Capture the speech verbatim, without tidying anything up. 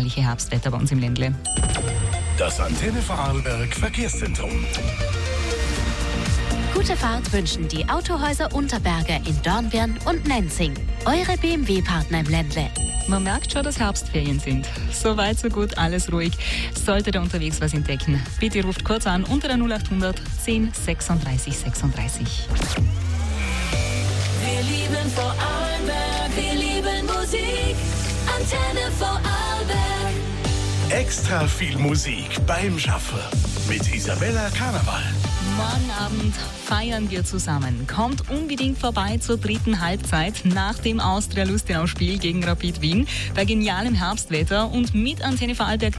herrliche Herbstwetter bei uns im Ländle. Das Antenne Vorarlberg Verkehrszentrum. Gute Fahrt wünschen die Autohäuser Unterberger in Dornbirn und Nenzing. Eure B M W-Partner im Ländle. Man merkt schon, dass Herbstferien sind. Soweit, so gut, alles ruhig. Solltet ihr unterwegs was entdecken, bitte ruft kurz an unter der null acht hundert zehn sechsunddreißig sechsunddreißig. Wir lieben Vorarlberg, wir lieben Musik. Antenne Vorarlberg. Extra viel Musik beim Schaffen mit Isabella Karneval. Morgen Abend feiern wir zusammen. Kommt unbedingt vorbei zur dritten Halbzeit nach dem Austria-Lustenau-Spiel gegen Rapid Wien bei genialem Herbstwetter und mit Antenne Vorarlberg